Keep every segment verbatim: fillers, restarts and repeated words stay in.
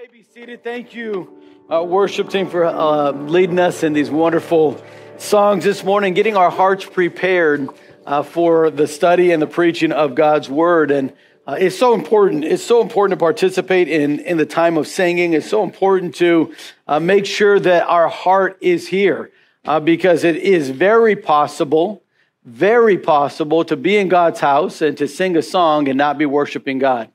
may be seated. Thank you, uh, worship team, for uh, leading us in these wonderful songs this morning, getting our hearts prepared uh, for the study and the preaching of God's Word. And uh, it's so important. It's so important to participate in, in the time of singing. It's so important to uh, make sure that our heart is here uh, because it is very possible, very possible to be in God's house and to sing a song and not be worshiping God.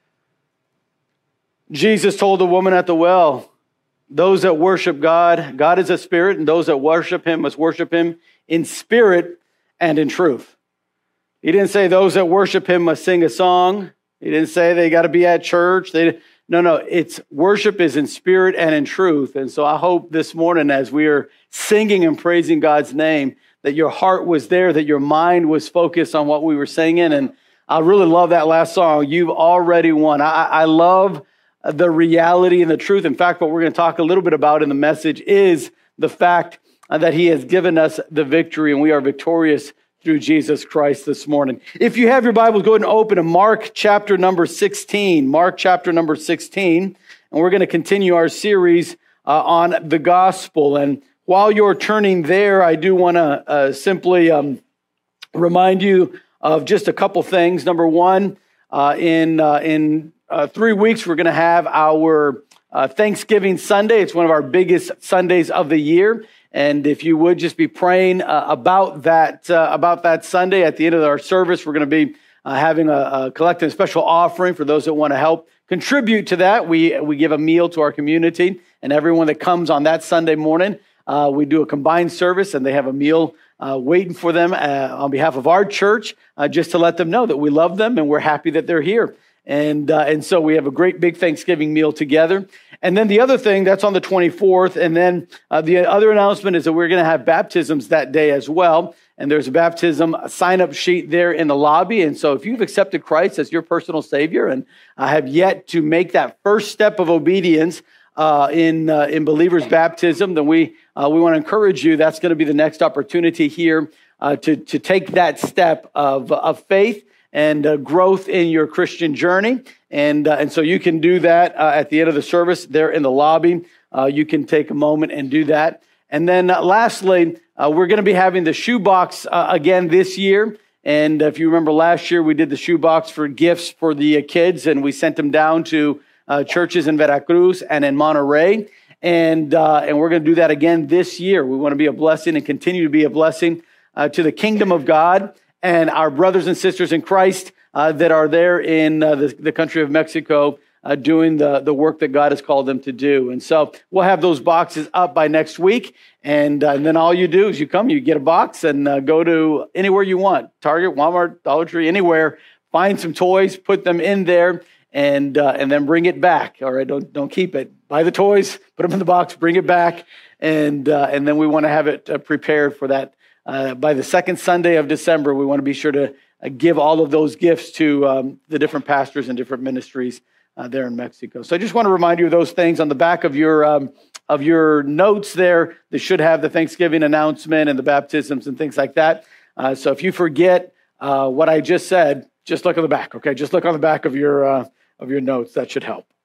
Jesus told the woman at the well, those that worship God, God is a spirit, and those that worship him must worship him in spirit and in truth. He didn't say those that worship him must sing a song. He didn't say they got to be at church. They, no, no, it's worship is in spirit and in truth. And so I hope this morning as we are singing and praising God's name, that your heart was there, that your mind was focused on what we were singing. And I really love that last song, You've Already Won. I, I love the reality and the truth. In fact, what we're going to talk a little bit about in the message is the fact that he has given us the victory and we are victorious through Jesus Christ this morning. If you have your Bibles, go ahead and open to Mark chapter number sixteen. Mark chapter number sixteen. And we're going to continue our series uh, on the gospel. And while you're turning there, I do want to uh, simply um, remind you of just a couple things. Number one, uh, in uh, in Uh, three weeks, we're going to have our uh, Thanksgiving Sunday. It's one of our biggest Sundays of the year. And if you would just be praying uh, about that uh, about that Sunday at the end of our service, we're going to be uh, having a, a collecting a special offering for those that want to help contribute to that. We we give a meal to our community, and everyone that comes on that Sunday morning, uh, we do a combined service, and they have a meal uh, waiting for them uh, on behalf of our church, uh, just to let them know that we love them and we're happy that they're here. And uh, and so we have a great big Thanksgiving meal together. And then the other thing, that's on the twenty-fourth. And then uh, the other announcement is that we're going to have baptisms that day as well. And there's a baptism sign-up sheet there in the lobby. And so if you've accepted Christ as your personal Savior and uh, have yet to make that first step of obedience uh, in uh, in believers' baptism, then we uh, we want to encourage you. That's going to be the next opportunity here uh, to, to take that step of, of faith and uh, growth in your Christian journey. And uh, and so you can do that uh, at the end of the service there in the lobby. Uh, you can take a moment and do that. And then uh, lastly, uh, we're going to be having the shoebox uh, again this year. And if you remember last year, we did the shoebox for gifts for the uh, kids, and we sent them down to uh, churches in Veracruz and in Monterrey. And, uh, and we're going to do that again this year. We want to be a blessing and continue to be a blessing uh, to the kingdom of God and our brothers and sisters in Christ uh, that are there in uh, the, the country of Mexico uh, doing the, the work that God has called them to do. And so we'll have those boxes up by next week. And, uh, and then all you do is you come, you get a box and uh, go to anywhere you want, Target, Walmart, Dollar Tree, anywhere, find some toys, put them in there, and uh, and then bring it back. All right, don't don't keep it. Buy the toys, put them in the box, bring it back. And, uh, and then we want to have it uh, prepared for that. Uh, by the second Sunday of December, we want to be sure to uh, give all of those gifts to um, the different pastors and different ministries uh, there in Mexico. So I just want to remind you of those things on the back of your um, of your notes there. They should have the Thanksgiving announcement and the baptisms and things like that. Uh, so if you forget uh, what I just said, just look at the back. Okay, just look on the back of your uh, of your notes. That should help.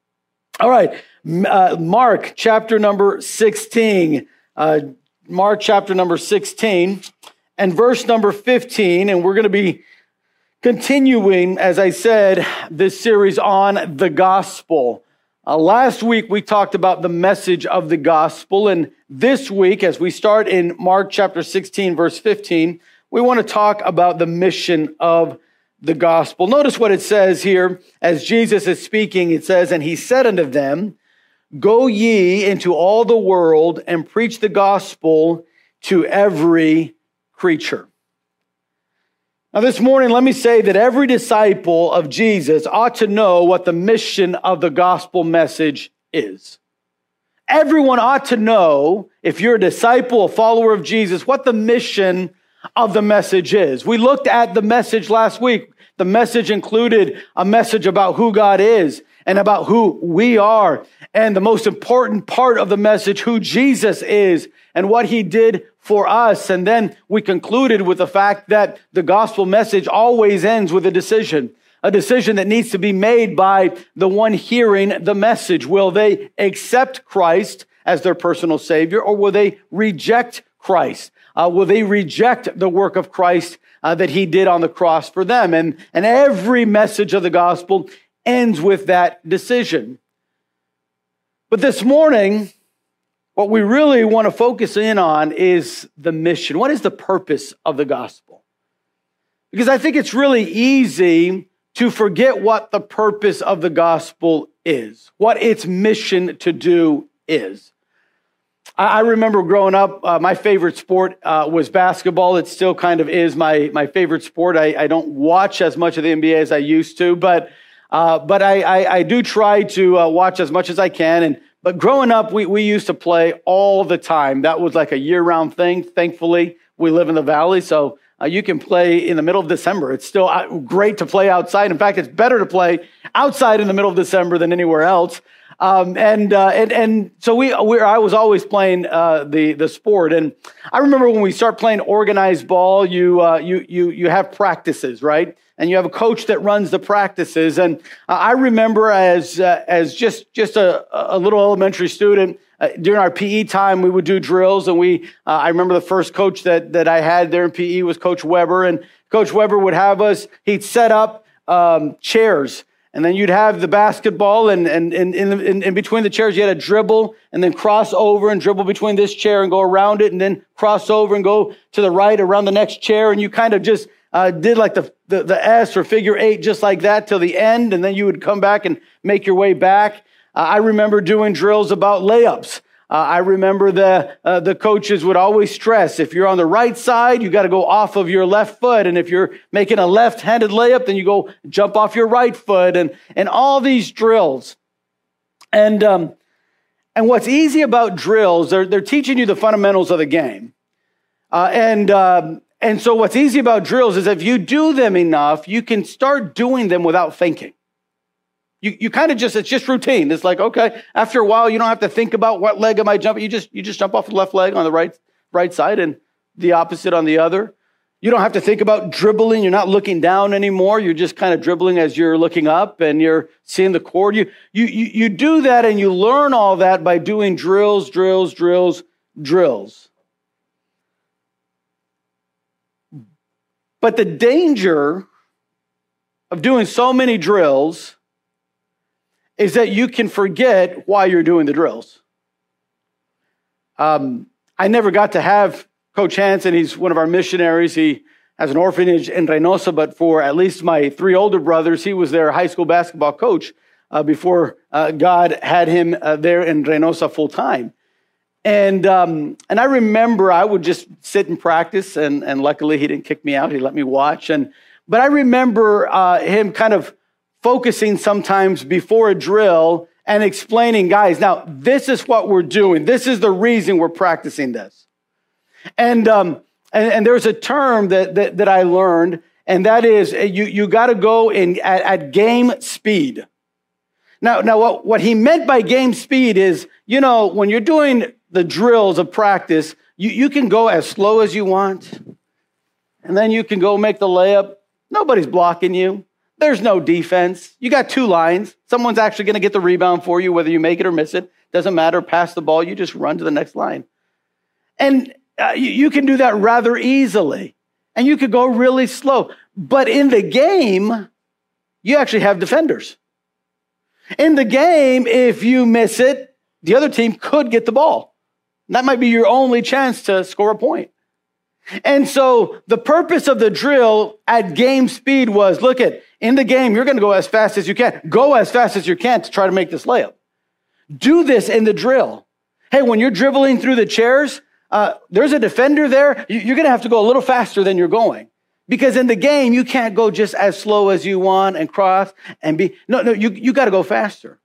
All right, uh, Mark chapter number sixteen. Uh, Mark chapter number sixteen and verse number fifteen. And we're going to be continuing, as I said, this series on the gospel. Uh, last week, we talked about the message of the gospel. And this week, as we start in Mark chapter sixteen, verse fifteen, we want to talk about the mission of the gospel. Notice what it says here as Jesus is speaking. It says, and he said unto them, Go ye into all the world and preach the gospel to every creature. Now this morning, let me say that every disciple of Jesus ought to know what the mission of the gospel message is. Everyone ought to know, if you're a disciple, a follower of Jesus, what the mission of the message is. We looked at the message last week. The message included a message about who God is and about who we are. And the most important part of the message, who Jesus is and what he did for us. And then we concluded with the fact that the gospel message always ends with a decision. a decision that needs to be made by the one hearing the message. Will they accept Christ as their personal Savior, or will they reject Christ? Uh, will they reject the work of Christ uh, that he did on the cross for them? And, and every message of the gospel ends with that decision. But this morning, what we really want to focus in on is the mission. What is the purpose of the gospel? Because I think it's really easy to forget what the purpose of the gospel is, what its mission to do is. I remember growing up, uh, my favorite sport uh, was basketball. It still kind of is my, my favorite sport. I, I don't watch as much of the N B A as I used to, but uh, but I, I, I do try to uh, watch as much as I can. And but growing up, we, we used to play all the time. That was like a year-round thing. Thankfully, we live in the valley, so uh, you can play in the middle of December. It's still great to play outside. In fact, it's better to play outside in the middle of December than anywhere else. Um, and, uh, and, and so we, we, I was always playing, uh, the, the sport. And I remember when we start playing organized ball, you, uh, you, you, you have practices, right? And you have a coach that runs the practices. And uh, I remember as, uh, as just, just a, a little elementary student, uh, during our P E time, we would do drills. And we, uh, I remember the first coach that, that I had there in P E was Coach Weber. And Coach Weber would have us, he'd set up, um, chairs. And then you'd have the basketball, and, and, and in, in, in between the chairs, you had a dribble, and then cross over and dribble between this chair and go around it, and then cross over and go to the right around the next chair. And you kind of just uh, did like the, the, the S or figure eight just like that till the end, and then you would come back and make your way back. Uh, I remember doing drills about layups. Uh, I remember the uh, the coaches would always stress, if you're on the right side, you got to go off of your left foot. And if you're making a left-handed layup, then you go jump off your right foot, and, and all these drills. And um, and what's easy about drills, they're, they're teaching you the fundamentals of the game. Uh, and, um, and so what's easy about drills is if you do them enough, you can start doing them without thinking. You you kind of just, it's just routine. It's like, okay, after a while, you don't have to think about what leg am I jumping. You just you just jump off the left leg on the right right side and the opposite on the other. You don't have to think about dribbling. You're not looking down anymore. You're just kind of dribbling as you're looking up and you're seeing the court. You, you, you, you do that and you learn all that by doing drills, drills, drills, drills. But the danger of doing so many drills is that you can forget why you're doing the drills. Um, I never got to have Coach Hansen. He's one of our missionaries. He has an orphanage in Reynosa, but for at least my three older brothers, he was their high school basketball coach uh, before uh, God had him uh, there in Reynosa full time. And um, and I remember I would just sit and practice, and, and luckily he didn't kick me out. He let me watch. And But I remember uh, him kind of focusing sometimes before a drill and explaining, guys, now this is what we're doing. This is the reason we're practicing this. And um, and, and there's a term that, that that I learned, and that is you you got to go in at, at game speed. Now now what what he meant by game speed is, you know, when you're doing the drills of practice, you you can go as slow as you want, and then you can go make the layup. Nobody's blocking you. There's no defense. You got two lines. Someone's actually going to get the rebound for you, whether you make it or miss it. Doesn't matter. Pass the ball. You just run to the next line. And uh, you, you can do that rather easily. And you could go really slow. But in the game, you actually have defenders. In the game, if you miss it, the other team could get the ball. And that might be your only chance to score a point. And so the purpose of the drill at game speed was, look at, in the game, you're going to go as fast as you can. Go as fast as you can to try to make this layup. Do this in the drill. Hey, when you're dribbling through the chairs, uh, there's a defender there. You're going to have to go a little faster than you're going. Because in the game, you can't go just as slow as you want and cross and be, no, no, you, you got to go faster.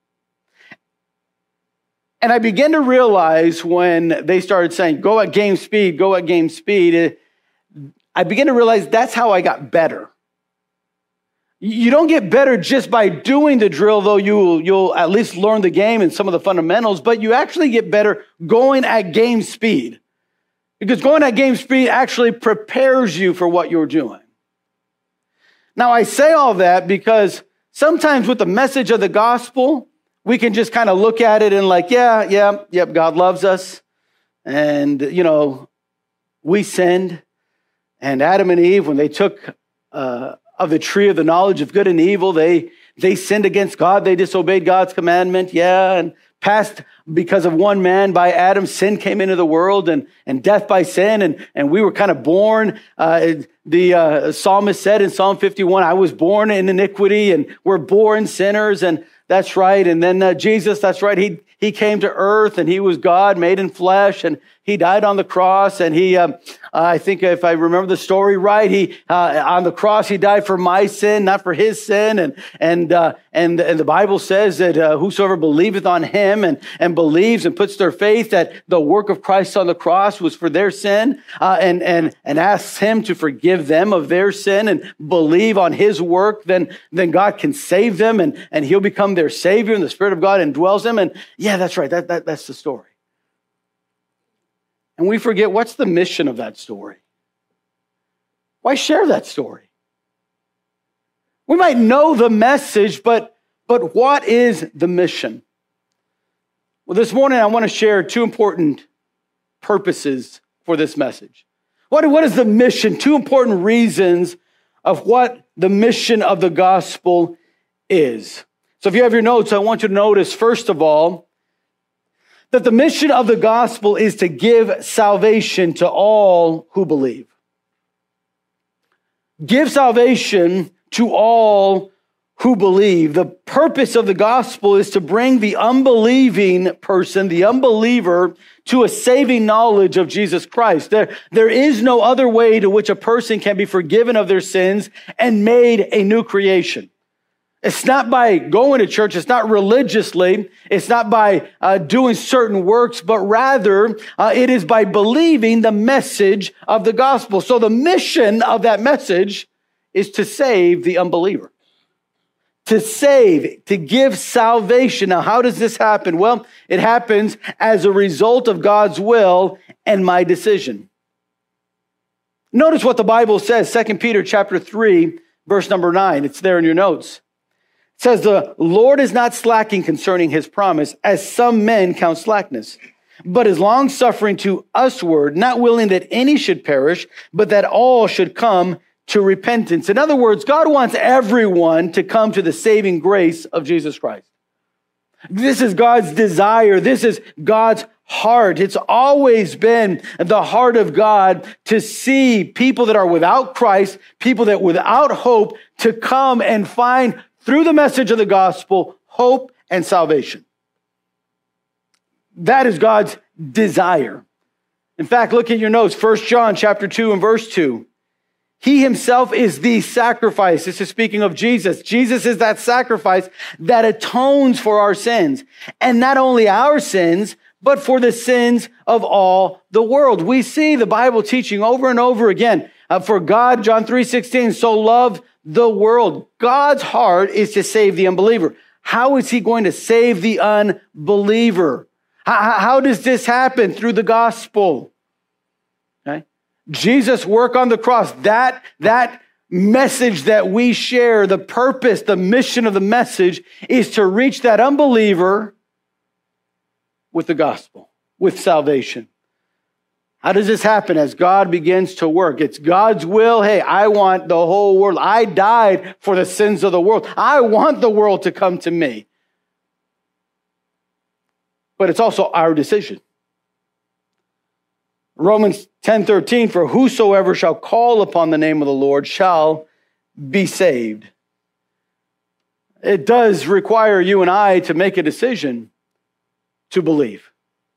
And I began to realize when they started saying, go at game speed, go at game speed, it, I began to realize that's how I got better. You don't get better just by doing the drill, though you'll, you'll at least learn the game and some of the fundamentals, but you actually get better going at game speed. Because going at game speed actually prepares you for what you're doing. Now, I say all that because sometimes with the message of the gospel, we can just kind of look at it and like, yeah, yeah, yep, God loves us. And, you know, we sinned. And Adam and Eve, when they took uh, of the tree of the knowledge of good and evil, they they sinned against God. They disobeyed God's commandment. Yeah, and passed because of one man by Adam, sin came into the world, and, and death by sin, and, and we were kind of born. Uh, the uh, psalmist said in Psalm fifty-one, I was born in iniquity, and we're born sinners, and that's right. And then uh, Jesus, that's right, he he came to earth, and he was God made in flesh, and he died on the cross, and he, uh, I think if I remember the story right, he uh, on the cross he died for my sin, not for his sin, and and uh, and and the Bible says that uh, whosoever believeth on him and and believes and puts their faith that the work of Christ on the cross was for their sin, uh, and and and asks him to forgive them of their sin and believe on his work, then then God can save them, and and he'll become their Savior, and the Spirit of God indwells them, and yeah, that's right, that that that's the story. And we forget, what's the mission of that story? Why share that story? We might know the message, but, but what is the mission? Well, this morning I want to share two important purposes for this message. What, what is the mission? Two important reasons of what the mission of the gospel is. So if you have your notes, I want you to notice, first of all, that the mission of the gospel is to give salvation to all who believe. Give salvation to all who believe. The purpose of the gospel is to bring the unbelieving person, the unbeliever, to a saving knowledge of Jesus Christ. There, there is no other way to which a person can be forgiven of their sins and made a new creation. It's not by going to church. It's not religiously. It's not by uh, doing certain works, but rather uh, it is by believing the message of the gospel. So the mission of that message is to save the unbeliever. To save, to give salvation. Now, how does this happen? Well, it happens as a result of God's will and my decision. Notice what the Bible says, Second Peter chapter three, verse number nine. It's there in your notes. It says, the Lord is not slacking concerning his promise, as some men count slackness, but is long-suffering to usward, not willing that any should perish, but that all should come to repentance. In other words, God wants everyone to come to the saving grace of Jesus Christ. This is God's desire. This is God's heart. It's always been the heart of God to see people that are without Christ, people that without hope, to come and find through the message of the gospel, hope and salvation. That is God's desire. In fact, look at your notes, First John chapter two and verse two. He himself is the sacrifice. This is speaking of Jesus. Jesus is that sacrifice that atones for our sins. And not only our sins, but for the sins of all the world. We see the Bible teaching over and over again. Uh, for God, John three sixteen, so loved the world. God's heart is to save the unbeliever. How is he going to save the unbeliever? How, how does this happen? Through the gospel. Okay? Jesus' work on the cross, that, that message that we share, the purpose, the mission of the message is to reach that unbeliever with the gospel, with salvation. How does this happen? As God begins to work. It's God's will. Hey, I want the whole world. I died for the sins of the world. I want the world to come to me. But it's also our decision. Romans ten thirteen, for whosoever shall call upon the name of the Lord shall be saved. It does require you and I to make a decision to believe,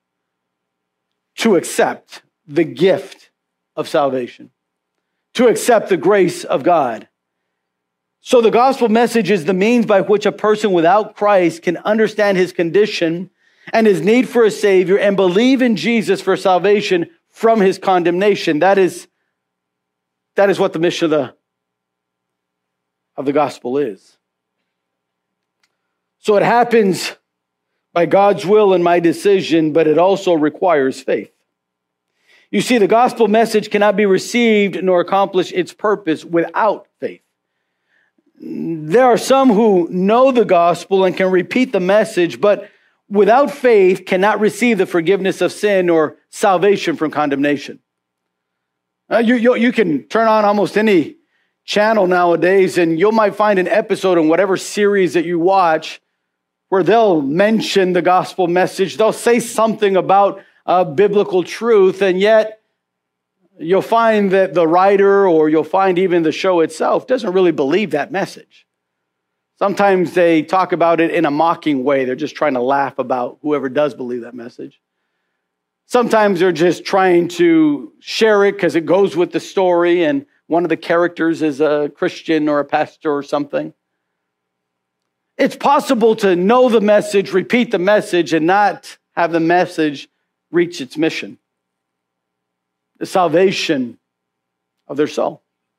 to accept the gift of salvation, to accept the grace of God. So the gospel message is the means by which a person without Christ can understand his condition and his need for a Savior and believe in Jesus for salvation from his condemnation. That is, that is what the mission of the, of the gospel is. So it happens by God's will and my decision, but it also requires faith. You see, the gospel message cannot be received nor accomplish its purpose without faith. There are some who know the gospel and can repeat the message, but without faith cannot receive the forgiveness of sin or salvation from condemnation. Uh, you, you, you can turn on almost any channel nowadays and you might find an episode in whatever series that you watch where they'll mention the gospel message. They'll say something about uh, biblical truth, and yet you'll find that the writer, or you'll find even the show itself, doesn't really believe that message. Sometimes they talk about it in a mocking way. They're just trying to laugh about whoever does believe that message. Sometimes they're just trying to share it because it goes with the story and one of the characters is a Christian or a pastor or something. It's possible to know the message, repeat the message, and not have the message reach its mission, the salvation of their soul.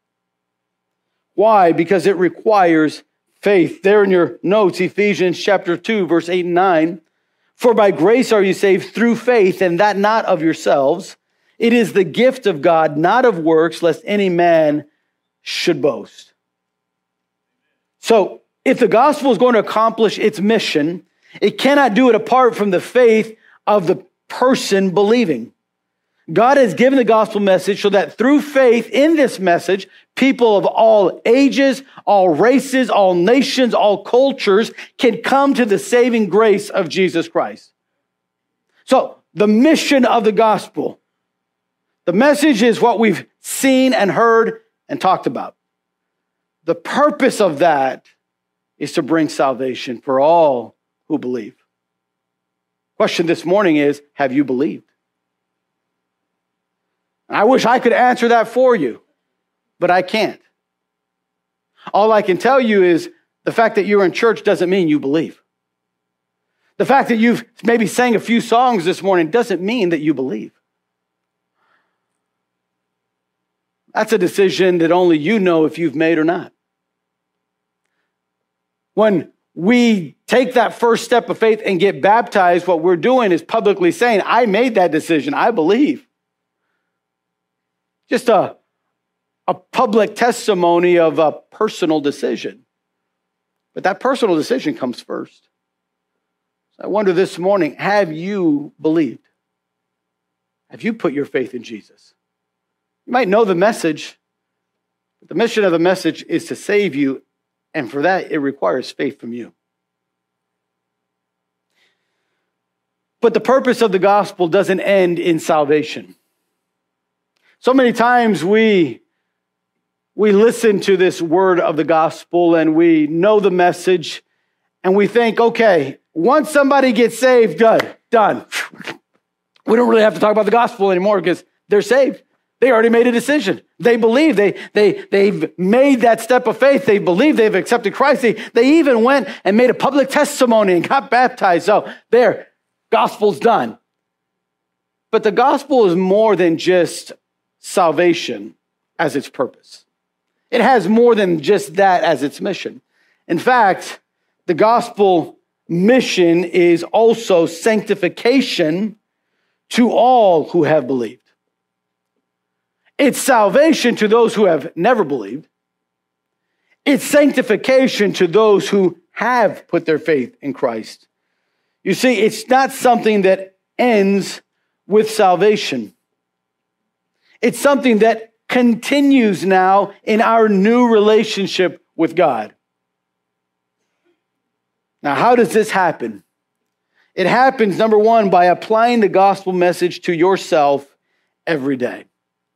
Why? Because it requires faith. There in your notes, Ephesians chapter two, verse eight and nine. For by grace are you saved through faith, and that not of yourselves. It is the gift of God, not of works, lest any man should boast. So, if the gospel is going to accomplish its mission, it cannot do it apart from the faith of the person believing. God has given the gospel message so that through faith in this message, people of all ages, all races, all nations, all cultures can come to the saving grace of Jesus Christ. So the mission of the gospel, the message is what we've seen and heard and talked about. The purpose of that is to bring salvation for all who believe. Question this morning is, have you believed? I wish I could answer that for you, but I can't. All I can tell you is the fact that you're in church doesn't mean you believe. The fact that you've maybe sang a few songs this morning doesn't mean that you believe. That's a decision that only you know if you've made or not. When we take that first step of faith and get baptized, what we're doing is publicly saying, I made that decision, I believe. Just a, a public testimony of a personal decision. But that personal decision comes first. So I wonder this morning, have you believed? Have you put your faith in Jesus? You might know the message, but the mission of the message is to save you, and for that, it requires faith from you. But the purpose of the gospel doesn't end in salvation. So many times we, we listen to this word of the gospel and we know the message and we think, okay, once somebody gets saved, good, done. We don't really have to talk about the gospel anymore because they're saved. They already made a decision. They believe. They, they, they've made that step of faith. They believe they've accepted Christ. They, they even went and made a public testimony and got baptized. So there, gospel's done. But the gospel is more than just salvation as its purpose. It has more than just that as its mission. In fact, the gospel mission is also sanctification to all who have believed. It's salvation to those who have never believed. It's sanctification to those who have put their faith in Christ. You see, it's not something that ends with salvation. It's something that continues now in our new relationship with God. Now, how does this happen? It happens, number one, by applying the gospel message to yourself every day.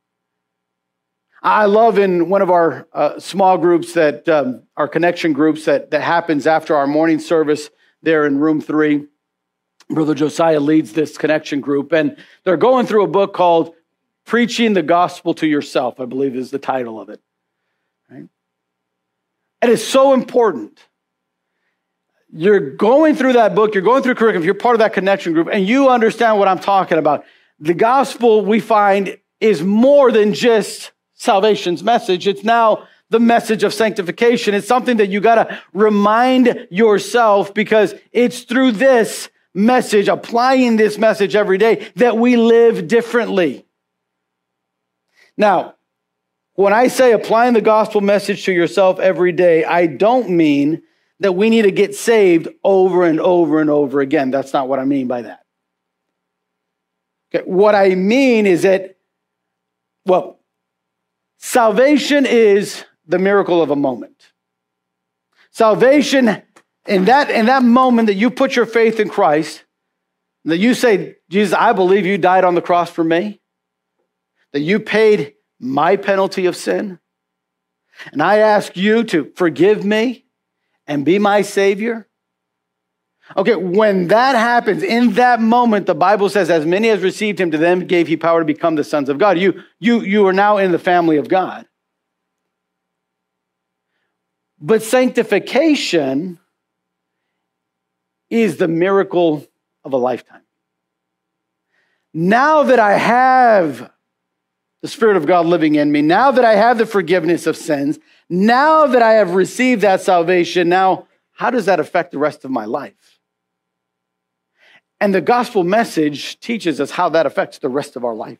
I love in one of our uh, small groups that, um, our connection groups that, that happens after our morning service there in room three. Brother Josiah leads this connection group, and they're going through a book called Preaching the Gospel to Yourself, I believe is the title of it. Right? And it's so important. You're going through that book, you're going through curriculum, you're part of that connection group, and you understand what I'm talking about. The gospel, we find, is more than just salvation's message. It's now the message of sanctification. It's something that you got to remind yourself, because it's through this message, applying this message every day, that we live differently. Now, When I say applying the gospel message to yourself every day, I don't mean that we need to get saved over and over and over again. That's not what I mean by that. Okay, what I mean is that, well, salvation is the miracle of a moment. Salvation, in that, in that moment that you put your faith in Christ, that you say, Jesus, I believe you died on the cross for me, that you paid my penalty of sin, and I ask you to forgive me and be my Savior. Okay, when that happens, in that moment, the Bible says, as many as received him, to them gave he power to become the sons of God. You, you, you are now in the family of God. But sanctification is the miracle of a lifetime. Now that I have the Spirit of God living in me, now that I have the forgiveness of sins, now that I have received that salvation, now how does that affect the rest of my life? And the gospel message teaches us how that affects the rest of our life.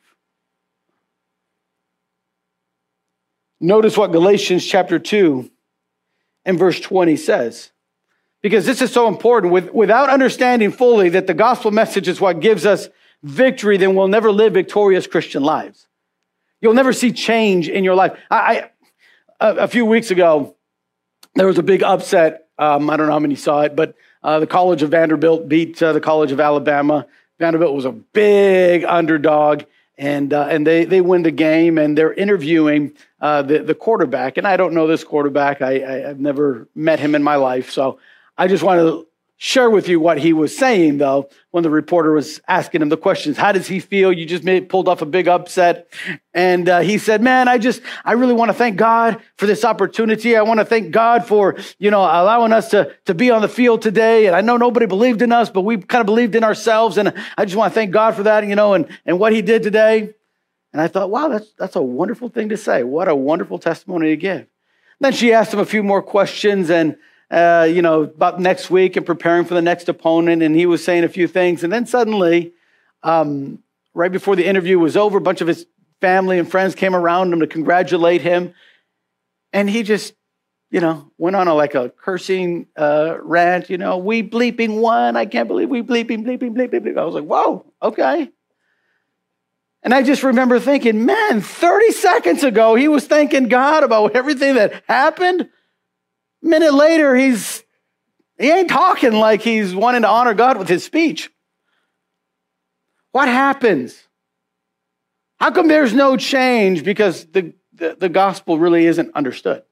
Notice what Galatians chapter two and verse twenty says. Because this is so important. With, without understanding fully that the gospel message is what gives us victory, then we'll never live victorious Christian lives. You'll never see change in your life. I, I a, a few weeks ago, there was a big upset. Um, I don't know how many saw it, but uh, the College of Vanderbilt beat uh, the College of Alabama. Vanderbilt was a big underdog, and uh, and they they win the game, and they're interviewing uh, the the quarterback. And I don't know this quarterback. I, I I've never met him in my life, so I just want to share with you what he was saying, though, when the reporter was asking him the questions. How does he feel? You just made, pulled off a big upset. And uh, he said, man, I just, I really want to thank God for this opportunity. I want to thank God for, you know, allowing us to, to be on the field today. And I know nobody believed in us, but we kind of believed in ourselves. And I just want to thank God for that, you know, and, and what he did today. And I thought, wow, that's, that's a wonderful thing to say. What a wonderful testimony to give. Then she asked him a few more questions, and Uh, you know, about next week and preparing for the next opponent. And he was saying a few things. And then suddenly, um, right before the interview was over, a bunch of his family and friends came around him to congratulate him. And he just, you know, went on a, like a cursing uh, rant, you know, we bleeping won. I can't believe we bleeping, bleeping, bleeping, bleeping. I was like, whoa, okay. And I just remember thinking, man, thirty seconds ago, he was thanking God about everything that happened. Minute later, he's he ain't talking like he's wanting to honor God with his speech. What happens? How come there's no change? Because the, the, the gospel really isn't understood.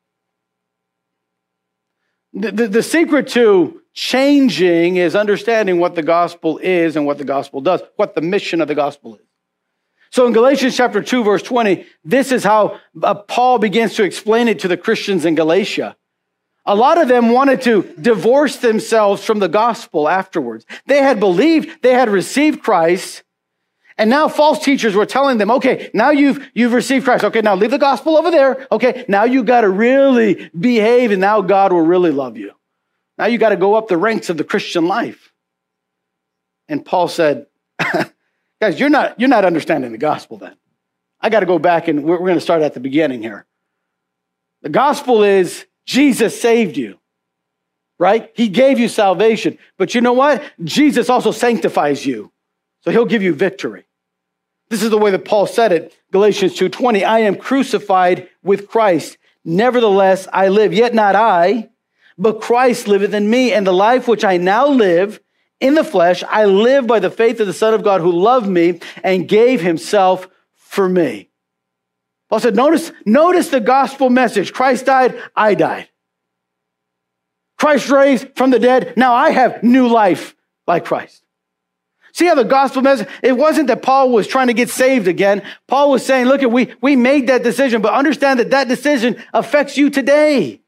The, the, the secret to changing is understanding what the gospel is and what the gospel does, what the mission of the gospel is. So in Galatians chapter two, verse twenty, this is how uh, Paul begins to explain it to the Christians in Galatia. A lot of them wanted to divorce themselves from the gospel afterwards. They had believed, they had received Christ, and now false teachers were telling them, okay, now you've, you've received Christ. Okay, now leave the gospel over there. Okay, now you got to really behave, and now God will really love you. Now you got to go up the ranks of the Christian life. And Paul said, guys, you're not, you're not understanding the gospel then. I got to go back, and we're, we're going to start at the beginning here. The gospel is Jesus saved you, right? He gave you salvation. But you know what? Jesus also sanctifies you. So he'll give you victory. This is the way that Paul said it. Galatians two twenty, I am crucified with Christ. Nevertheless, I live, yet not I, but Christ liveth in me. And the life which I now live in the flesh, I live by the faith of the Son of God who loved me and gave himself for me. Paul said, notice, notice the gospel message. Christ died, I died. Christ raised from the dead, now I have new life like Christ. See how the gospel message, it wasn't that Paul was trying to get saved again. Paul was saying, look, we, we made that decision, but understand that that decision affects you today.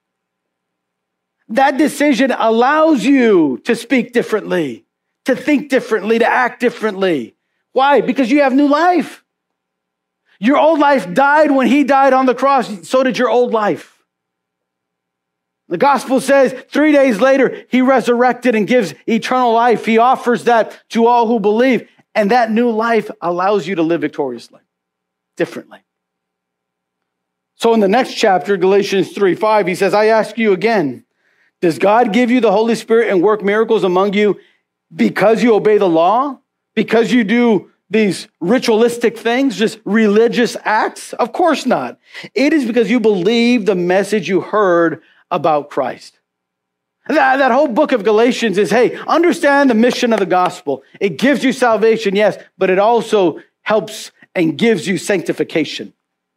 That decision allows you to speak differently, to think differently, to act differently. Why? Because you have new life. Your old life died when he died on the cross. So did your old life. The gospel says three days later, he resurrected and gives eternal life. He offers that to all who believe. And that new life allows you to live victoriously, differently. So in the next chapter, Galatians three five, he says, I ask you again, does God give you the Holy Spirit and work miracles among you because you obey the law? Because you do these ritualistic things, just religious acts? Of course not. It is because you believe the message you heard about Christ. That, that whole book of Galatians is, hey, understand the mission of the gospel. It gives you salvation, yes, but it also helps and gives you sanctification.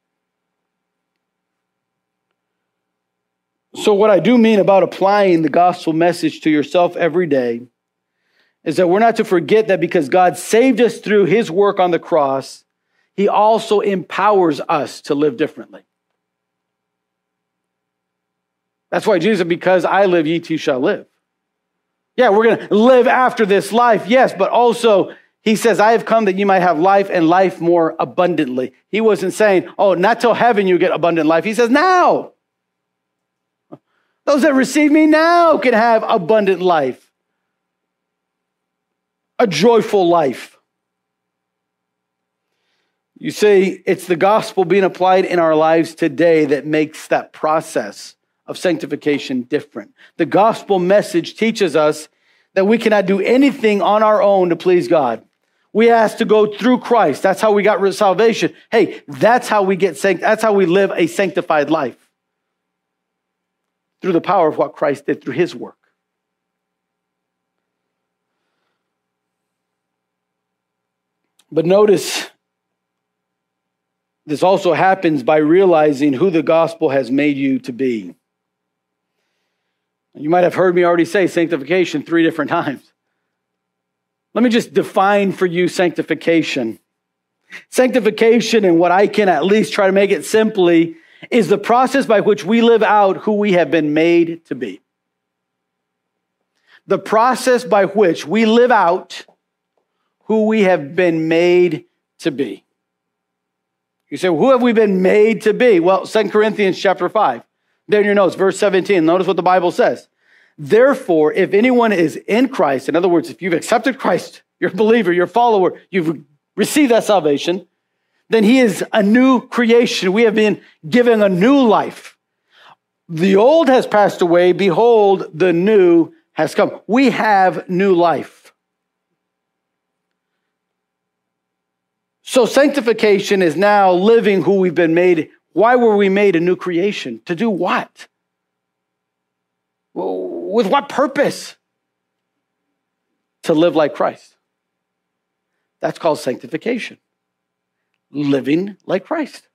So what I do mean about applying the gospel message to yourself every day is that we're not to forget that because God saved us through his work on the cross, he also empowers us to live differently. That's why Jesus said, because I live, ye too shall live. Yeah, we're going to live after this life, yes, but also he says, I have come that you might have life and life more abundantly. He wasn't saying, oh, not till heaven you get abundant life. He says, now. Those that receive me now can have abundant life. A joyful life. You see, it's the gospel being applied in our lives today that makes that process of sanctification different. The gospel message teaches us that we cannot do anything on our own to please God. We have to go through Christ. That's how we got salvation. Hey, that's how we get sanct- that's how we live a sanctified life. Through the power of what Christ did through his work. But notice, this also happens by realizing who the gospel has made you to be. You might have heard me already say sanctification three different times. Let me just define for you sanctification. Sanctification, and what I can at least try to make it simply, is the process by which we live out who we have been made to be. The process by which we live out who we have been made to be. You say, well, who have we been made to be? Well, Second Corinthians chapter five. There in your notes, verse seventeen. Notice what the Bible says. Therefore, if anyone is in Christ, in other words, if you've accepted Christ, you're a believer, you're a follower, you've received that salvation, then he is a new creation. We have been given a new life. The old has passed away. Behold, the new has come. We have new life. So sanctification is now living who we've been made. Why were we made a new creation? To do what? With what purpose? To live like Christ. That's called sanctification. Living like Christ.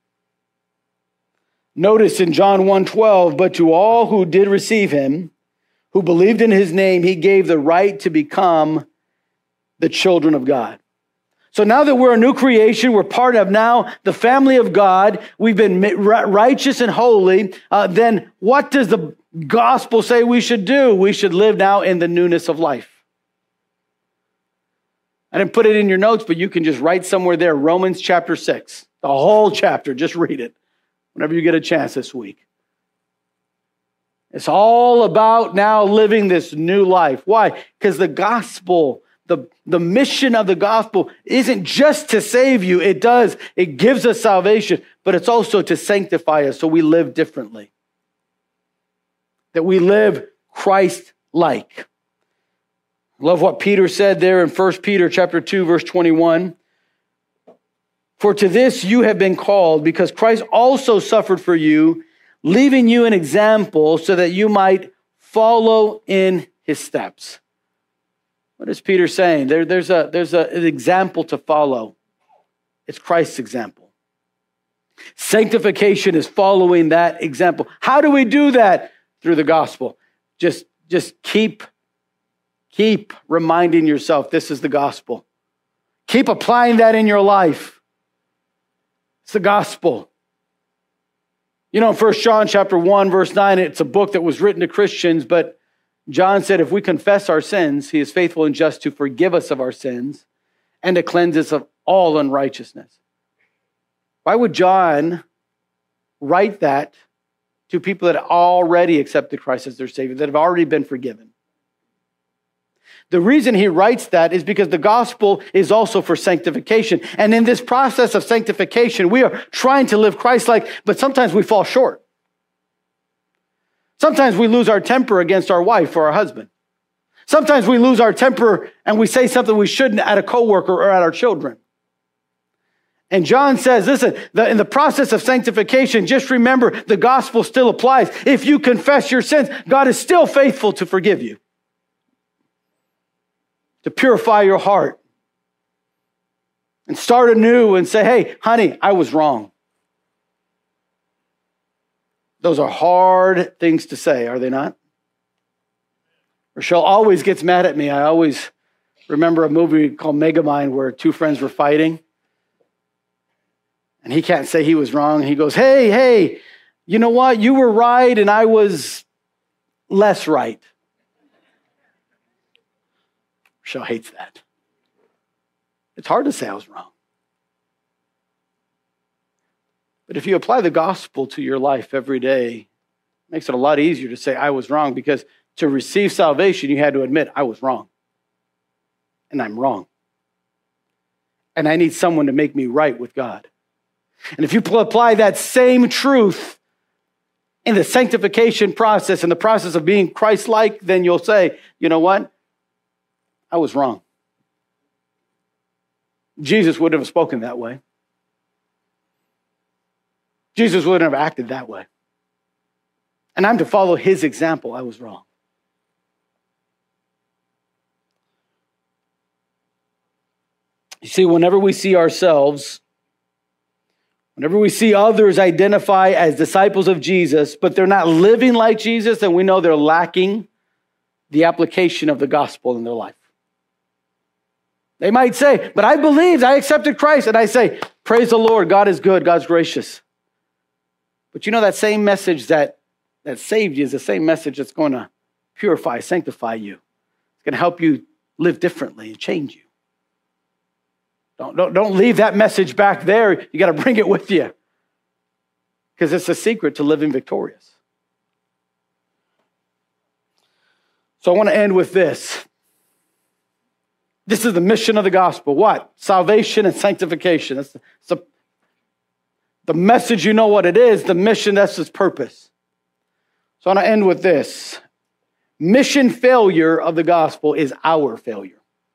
Notice in John one twelve, but to all who did receive him, who believed in his name, he gave the right to become the children of God. So now that we're a new creation, we're part of now the family of God, we've been righteous and holy, uh, then what does the gospel say we should do? We should live now in the newness of life. I didn't put it in your notes, but you can just write somewhere there, Romans chapter six, the whole chapter, just read it whenever you get a chance this week. It's all about now living this new life. Why? Because the gospel, the, the mission of the gospel isn't just to save you. It does. It gives us salvation, but it's also to sanctify us so we live differently. That we live Christ-like. Love what Peter said there in First Peter chapter two, verse twenty-one. For to this you have been called, because Christ also suffered for you, leaving you an example so that you might follow in his steps. What is Peter saying? There, there's a, there's a, an example to follow. It's Christ's example. Sanctification is following that example. How do we do that? Through the gospel. Just, just keep, keep reminding yourself this is the gospel. Keep applying that in your life. It's the gospel. You know, First John chapter one, verse nine, it's a book that was written to Christians, but John said, if we confess our sins, he is faithful and just to forgive us of our sins and to cleanse us of all unrighteousness. Why would John write that to people that already accepted Christ as their Savior, that have already been forgiven? The reason he writes that is because the gospel is also for sanctification. And in this process of sanctification, we are trying to live Christ-like, but sometimes we fall short. Sometimes we lose our temper against our wife or our husband. Sometimes we lose our temper and we say something we shouldn't at a coworker or at our children. And John says, listen, the, in the process of sanctification, just remember the gospel still applies. If you confess your sins, God is still faithful to forgive you, to purify your heart, and start anew and say, hey, honey, I was wrong. Those are hard things to say, are they not? Rochelle always gets mad at me. I always remember a movie called Megamind where two friends were fighting. And he can't say he was wrong. He goes, hey, hey, you know what? You were right and I was less right. Rochelle hates that. It's hard to say I was wrong. But if you apply the gospel to your life every day, it makes it a lot easier to say I was wrong, because to receive salvation, you had to admit I was wrong. And I'm wrong. And I need someone to make me right with God. And if you apply that same truth in the sanctification process, in the process of being Christ-like, then you'll say, you know what? I was wrong. Jesus wouldn't have spoken that way. Jesus wouldn't have acted that way. And I'm to follow his example. I was wrong. You see, whenever we see ourselves, whenever we see others identify as disciples of Jesus, but they're not living like Jesus, then we know they're lacking the application of the gospel in their life. They might say, but I believed, I accepted Christ. And I say, praise the Lord, God is good, God's gracious. But you know that same message that, that saved you is the same message that's going to purify, sanctify you. It's going to help you live differently and change you. Don't, don't, don't leave that message back there. You got to bring it with you, because it's the secret to living victorious. So I want to end with this. This is the mission of the gospel. What? Salvation and sanctification. That's the, that's the, the message, you know what it is. The mission, that's its purpose. So I want to end with this. Mission failure of the gospel is our failure.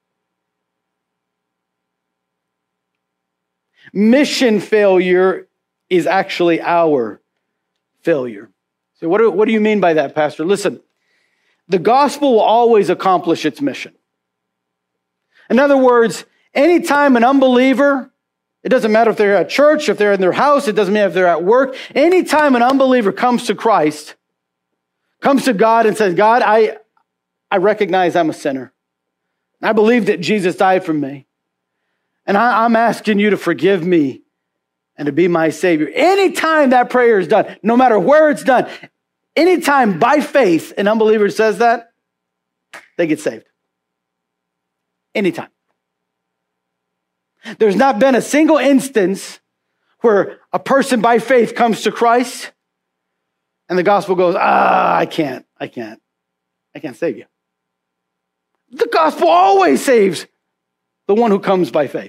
Mission failure is actually our failure. So what do, what do you mean by that, Pastor? Listen, the gospel will always accomplish its mission. In other words, anytime an unbeliever, it doesn't matter if they're at church, if they're in their house, it doesn't matter if they're at work, anytime an unbeliever comes to Christ, comes to God and says, God, I, I recognize I'm a sinner. I believe that Jesus died for me. And I, I'm asking you to forgive me and to be my Savior. Anytime that prayer is done, no matter where it's done, anytime by faith an unbeliever says that, they get saved. Anytime. There's not been a single instance where a person by faith comes to Christ and the gospel goes, ah, I can't, I can't, I can't save you. The gospel always saves the one who comes by faith.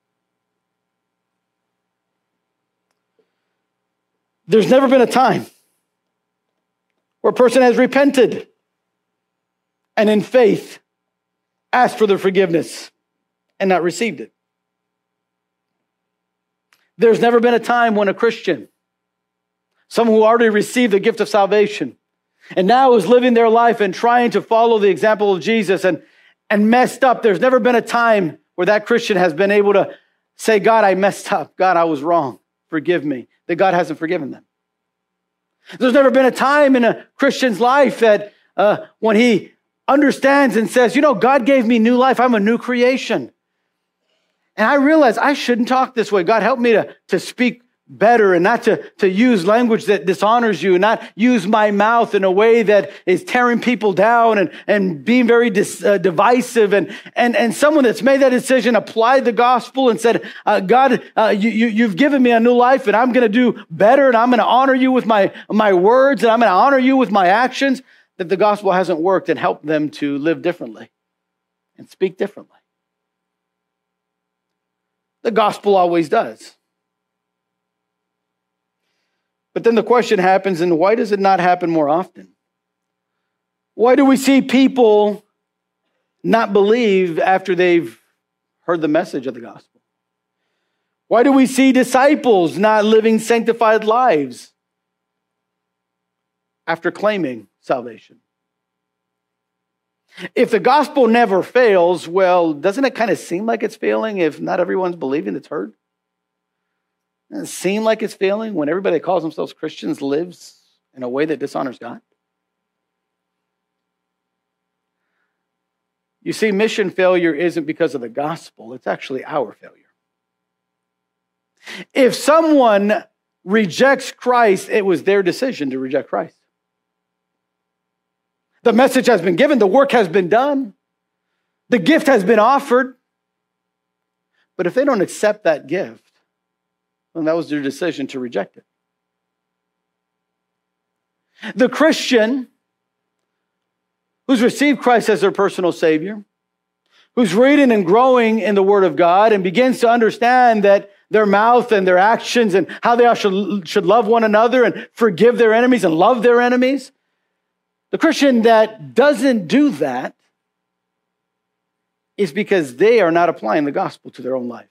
There's never been a time where a person has repented and in faith asked for their forgiveness and not received it. There's never been a time when a Christian, someone who already received the gift of salvation and now is living their life and trying to follow the example of Jesus and, and messed up. There's never been a time where that Christian has been able to say, God, I messed up. God, I was wrong. Forgive me. That God hasn't forgiven them. There's never been a time in a Christian's life that uh, when he understands and says, you know, God gave me new life. I'm a new creation. And I realize I shouldn't talk this way. God, help me to, to speak better and not to, to use language that dishonors you, and not use my mouth in a way that is tearing people down and, and being very dis, uh, divisive. And, and, and someone that's made that decision applied the gospel and said, uh, God, uh, you, you, you've given me a new life and I'm going to do better and I'm going to honor you with my, my words and I'm going to honor you with my actions, that the gospel hasn't worked and helped them to live differently. and speak differently. The gospel always does. But then the question happens, and why does it not happen more often? Why do we see people not believe after they've heard the message of the gospel? Why do we see disciples not living sanctified lives after claiming salvation? If the gospel never fails, well, doesn't it kind of seem like it's failing if not everyone's believing it's heard? Doesn't it seem like it's failing when everybody that calls themselves Christians lives in a way that dishonors God? You see, mission failure isn't because of the gospel. It's actually our failure. If someone rejects Christ, it was their decision to reject Christ. The message has been given. The work has been done. The gift has been offered. But if they don't accept that gift, then that was their decision to reject it. The Christian who's received Christ as their personal Savior, who's reading and growing in the Word of God and begins to understand that their mouth and their actions and how they should, should love one another and forgive their enemies and love their enemies. The Christian that doesn't do that is because they are not applying the gospel to their own life.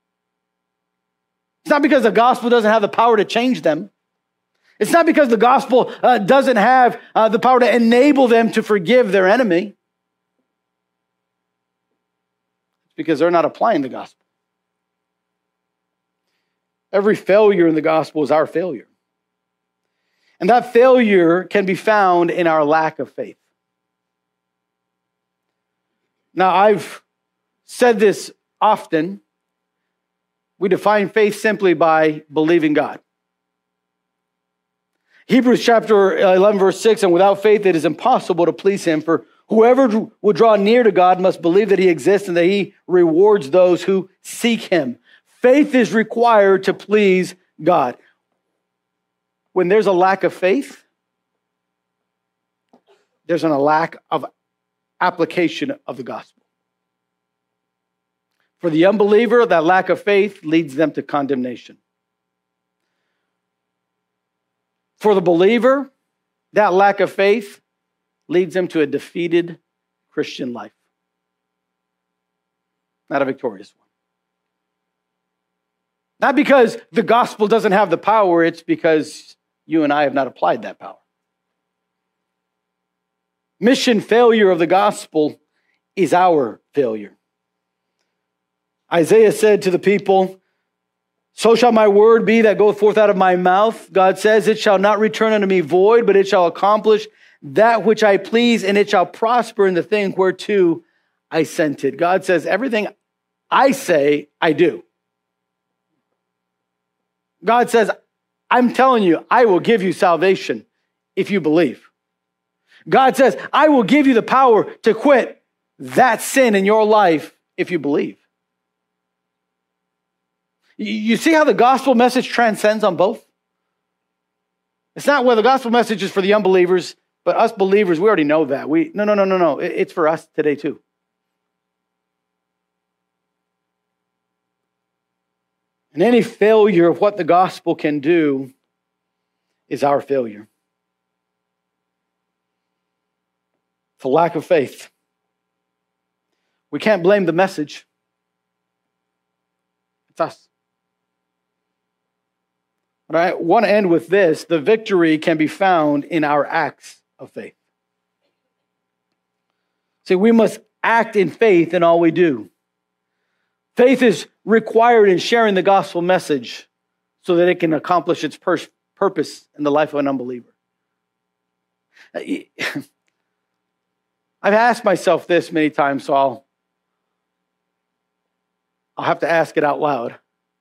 It's not because the gospel doesn't have the power to change them. It's not because the gospel uh, doesn't have uh, the power to enable them to forgive their enemy. It's because they're not applying the gospel. Every failure in the gospel is our failure. And that failure can be found in our lack of faith. Now, I've said this often. We define faith simply by believing God. Hebrews chapter eleven, verse six, and without faith it is impossible to please him, for whoever would draw near to God must believe that he exists and that he rewards those who seek him. Faith is required to please God. When there's a lack of faith, there's a lack of application of the gospel. For the unbeliever, that lack of faith leads them to condemnation. For the believer, that lack of faith leads them to a defeated Christian life, not a victorious one. Not because the gospel doesn't have the power, it's because you and I have not applied that power. Mission failure of the gospel is our failure. Isaiah said to the people, "So shall my word be that goeth forth out of my mouth." God says, "It shall not return unto me void, but it shall accomplish that which I please, and it shall prosper in the thing whereto I sent it." God says, everything I say, I do. God says, I'm telling you, I will give you salvation if you believe. God says, I will give you the power to quit that sin in your life if you believe. You see how the gospel message transcends on both? It's not where the gospel message is for the unbelievers, but us believers, we already know that. We no, no, no, no, no. It's for us today too. And any failure of what the gospel can do is our failure. It's a lack of faith. We can't blame the message. It's us. But I want to end with this. The victory can be found in our acts of faith. See, we must act in faith in all we do. Faith is required in sharing the gospel message so that it can accomplish its pur- purpose in the life of an unbeliever. I've asked myself this many times, so I'll, I'll have to ask it out loud.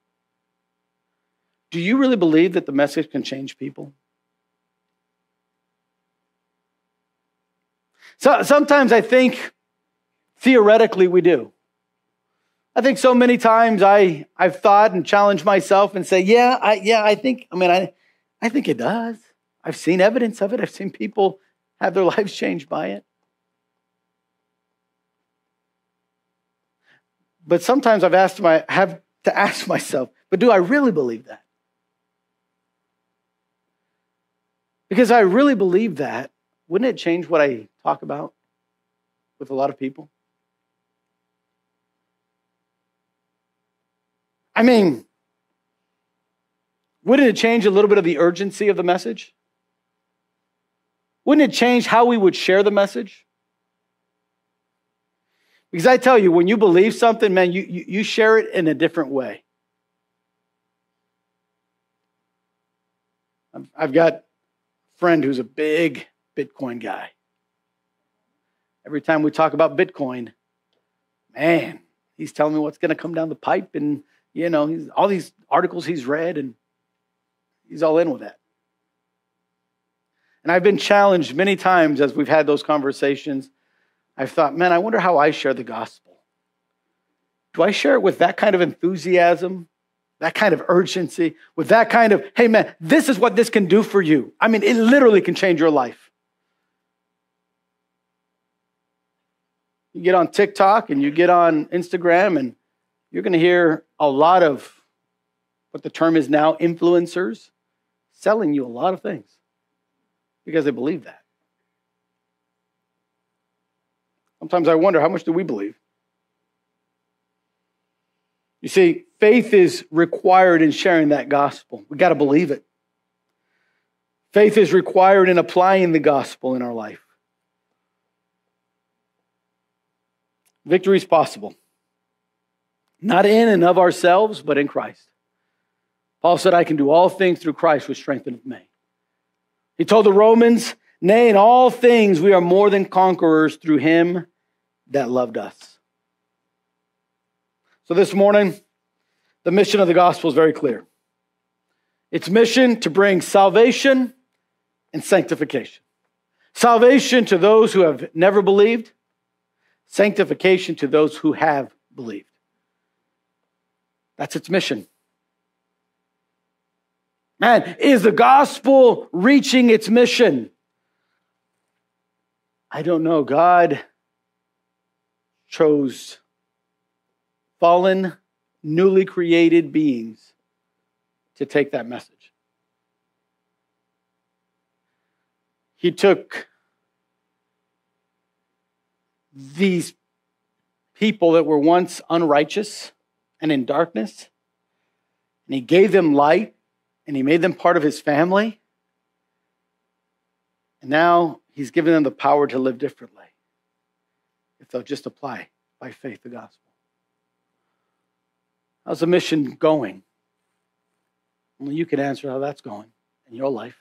Do you really believe that the message can change people? So sometimes I think theoretically we do. I think so many times I, I've thought and challenged myself and say, yeah, I, yeah, I think, I mean, I, I think it does. I've seen evidence of it. I've seen people have their lives changed by it. But sometimes I've asked my, have to ask myself, but do I really believe that? Because I really believe that, wouldn't it change what I talk about with a lot of people? I mean, wouldn't it change a little bit of the urgency of the message? Wouldn't it change how we would share the message? Because I tell you, when you believe something, man, you, you, you share it in a different way. I've got a friend who's a big Bitcoin guy. Every time we talk about Bitcoin, man, he's telling me what's going to come down the pipe, and you know, he's, all these articles he's read, and he's all in with that. And I've been challenged many times as we've had those conversations. I've thought, man, I wonder how I share the gospel. Do I share it with that kind of enthusiasm, that kind of urgency, with that kind of, hey, man, this is what this can do for you? I mean, it literally can change your life. You get on TikTok and you get on Instagram, and you're going to hear a lot of what the term is now, influencers, selling you a lot of things because they believe that. Sometimes I wonder, how much do we believe? You see, faith is required in sharing that gospel. We got to believe it. Faith is required in applying the gospel in our life. Victory is possible. Not in and of ourselves, but in Christ. Paul said, I can do all things through Christ, which strengtheneth me. He told the Romans, nay, in all things we are more than conquerors through him that loved us. So this morning, the mission of the gospel is very clear. Its mission to bring salvation and sanctification. Salvation to those who have never believed. Sanctification to those who have believed. That's its mission. Man, is the gospel reaching its mission? I don't know. God chose fallen, newly created beings to take that message. He took these people that were once unrighteous and in darkness, and he gave them light, and he made them part of his family. And now he's given them the power to live differently if they'll just apply by faith the gospel. How's the mission going? Only you can answer how that's going in your life.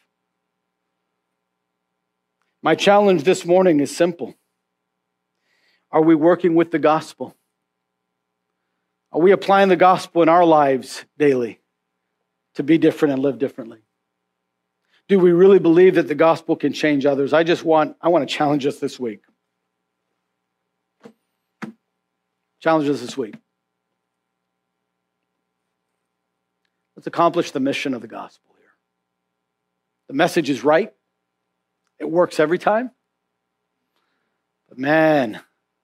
My challenge this morning is simple. Are we working with the gospel? Are we applying the gospel in our lives daily to be different and live differently? Do we really believe that the gospel can change others? I just want, I want to challenge us this week. Challenge us this week. Let's accomplish the mission of the gospel here. The message is right. It works every time. But man,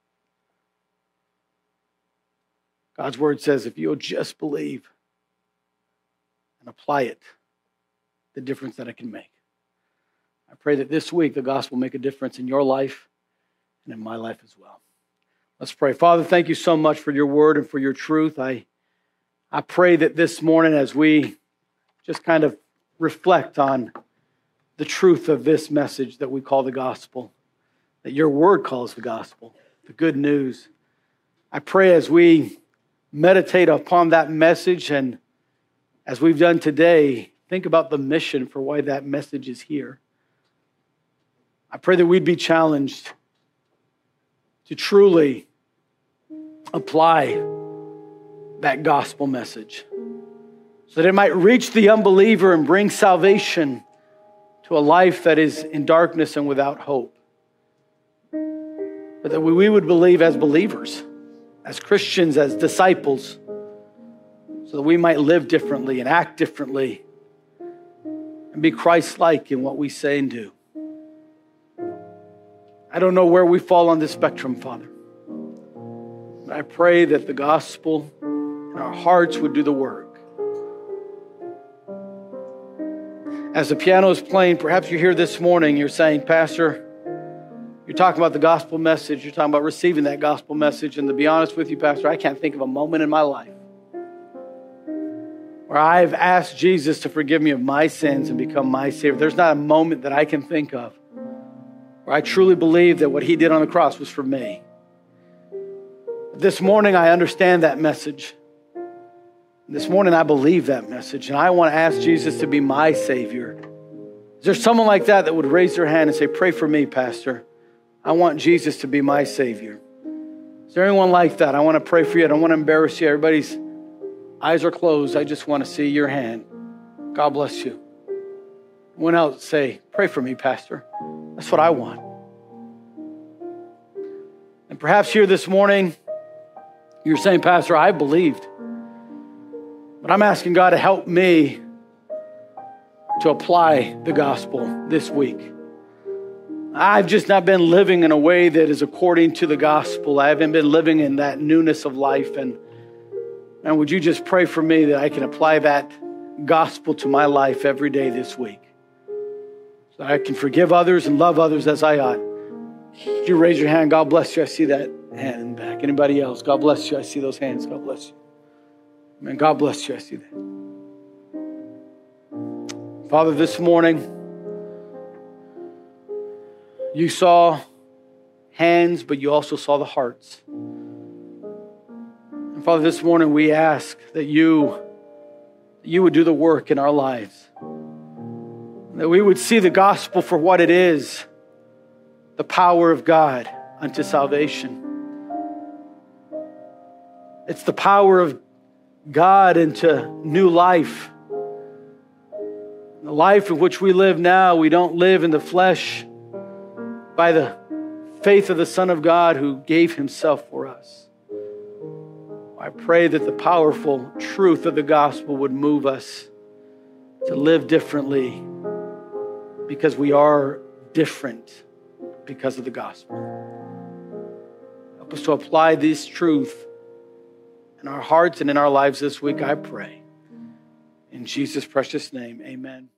God's word says if you'll just believe and apply it, the difference that it can make. I pray that this week the gospel will make a difference in your life and in my life as well. Let's pray. Father, thank you so much for your word and for your truth. I, I pray that this morning as we just kind of reflect on the truth of this message that we call the gospel, that your word calls the gospel, the good news. I pray as we meditate upon that message and as we've done today, think about the mission for why that message is here. I pray that we'd be challenged to truly apply that gospel message so that it might reach the unbeliever and bring salvation to a life that is in darkness and without hope. But that we would believe as believers, as Christians, as disciples, so that we might live differently and act differently and be Christ-like in what we say and do. I don't know where we fall on this spectrum, Father. I pray that the gospel in our hearts would do the work. As the piano is playing, perhaps you're here this morning, you're saying, Pastor, you're talking about the gospel message, you're talking about receiving that gospel message, and to be honest with you, Pastor, I can't think of a moment in my life where I've asked Jesus to forgive me of my sins and become my Savior. There's not a moment that I can think of where I truly believe that what He did on the cross was for me. This morning, I understand that message. This morning, I believe that message, and I want to ask Jesus to be my Savior. Is there someone like that that would raise their hand and say, pray for me, Pastor? I want Jesus to be my Savior. Is there anyone like that? I want to pray for you. I don't want to embarrass you. Everybody's eyes are closed. I just want to see your hand. God bless you. Anyone else say, pray for me, Pastor? That's what I want. And perhaps here this morning, you're saying, Pastor, I believed. But I'm asking God to help me to apply the gospel this week. I've just not been living in a way that is according to the gospel. I haven't been living in that newness of life. And, and would you just pray for me that I can apply that gospel to my life every day this week? So that I can forgive others and love others as I ought. Would you raise your hand? God bless you. I see that hand in the back. Anybody else? God bless you. I see those hands. God bless you. Man, God bless you. I see that. Father, this morning, you saw hands, but you also saw the hearts. And Father, this morning we ask that you, you would do the work in our lives. That we would see the gospel for what it is, the power of God unto salvation. It's the power of God into new life. The life in which we live now, we don't live in the flesh by the faith of the Son of God who gave Himself for us. I pray that the powerful truth of the gospel would move us to live differently because we are different because of the gospel. Help us to apply this truth in our hearts and in our lives this week, I pray. In Jesus' precious name, amen.